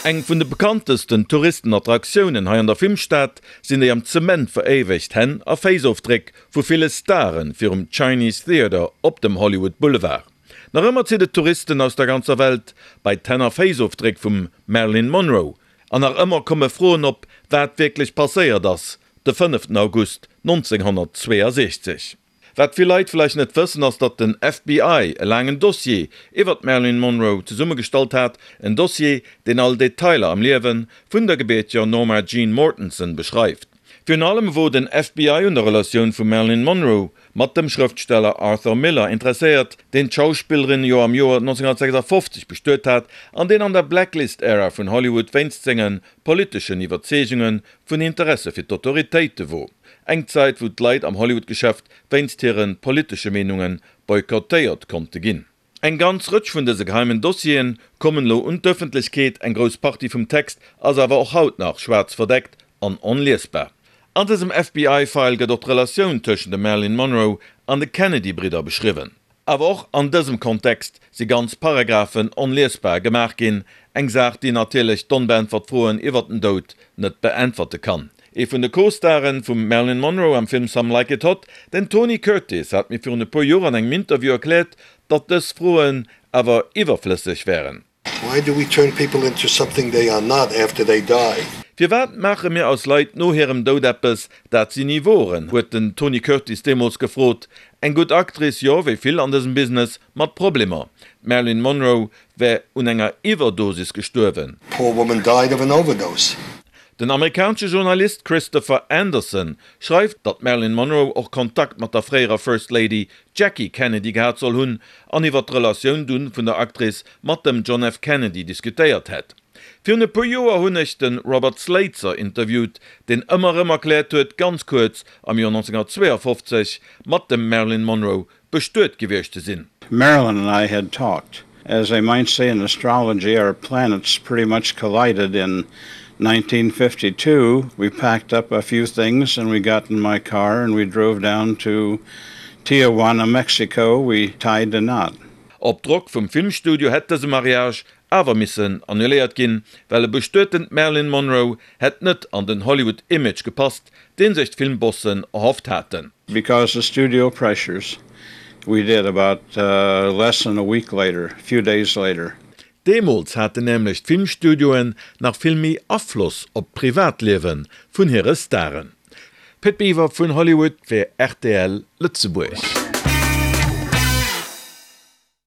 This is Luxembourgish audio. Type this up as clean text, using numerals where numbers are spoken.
Eng vun de bekanntesten Touristenattraktionen ha an der Filmstadt sinn am Zement verewicht hen a Faceoff-Trick vu viele Staren firm Chinese Theater op dem Hollywood Boulevard. Nach immer ze de Touristen aus der ganzer Welt bei Tenner Faceoff-Trick vum Marilyn Monroe. An nach immer komme frohen op, wat wirklich passéiert das, de 5. August 1962. Wat vielleicht net wissen, ass dat den FBI e langen Dossier iwwer Marilyn Monroe ze Summe stalt hat, en Dossier, den all Detailer am Lewen vun der Gebetja Norma Jean Mortensen beschreift. Für allem wo den FBI und der Relation vu Marilyn Monroe mat dem Schriftsteller Arthur Miller interessiert, den Schauspielerin Jo am Joar 1956 bestört hat, an den an der Blacklist-Ära vun Hollywood Weinszingen politischen Iwerzeungen vun Interesse fir d'Autoritéite wo. Engzeit wo d'Leit am Hollywood-Geschäft weinstieren politische Menungen boykottéiert konnte ginn. Eng ganz rutsch vun dese geheimen Dossien kommen lo und d'Öffentlichkeit eng gros Party vum Text as awer auch haut nach schwarz verdeckt an onlesbar. An diesem FBI-File gët dort Relationun tëschen de Marilyn Monroe an de Kennedy-Brider beschriwen. Aber auch an diesem Kontext si ganz Paragraphen onlesbar gemerk gin, eng sagt die natürlich d'onbeantwortfroen iwwer den Tod net beantworte kann. Vun de Co-Staren vum Marilyn Monroe am Film Some Like It Hot, den Tony Curtis hat mir für ne paar Jahre an engem Interview erklärt, dat des Froen aber iwwerflüssig wären. Why do we turn people into something they are not after they die? Wir wat mache mir aus Leiit no herem Dodeppes, dat sie nie woren, huet den Tony Curtis demos gefrot. Eng gut Aktris ja wie viel an diesem Business mat Probleme. Marilyn Monroe wär un enger Iwerdosis gestorben. Poor woman died of an overdose. Den amerikanische Journalist Christopher Anderson schreibt, dat Marilyn Monroe auch Kontakt mat der freier First Lady Jackie Kennedy gehabt soll hunn, an iwwer d' Relation dun vun der Aktris mat dem John F. Kennedy diskutiert het. Für ne paar Jahre hun ich den Robert Slater interviewt, den immer erklärt huet ganz kurz am Jahr 1952 mat dem Marilyn Monroe bestört gewirchte sinn. Marilyn and I had talked. As they might say in astrology, our planets pretty much collided in 1952. We packed up a few things and we got in my car and we drove down to Tijuana, Mexico. We tied the knot. Op Druck vom Filmstudio hätte se Mariage awer missen annuléiert ginn, well bestörtend Marilyn Monroe het net an den Hollywood Image gepasst, den sich Filmbossen erhofft hatten. Because of studio pressures, we did about less than a week later, a few days later. Demols hatte nämlich Filmstudioen nach filmi Affluss op Privatlewen vun here Staren. Pitt Beaver vun Hollywood fir RTL Lützeburg.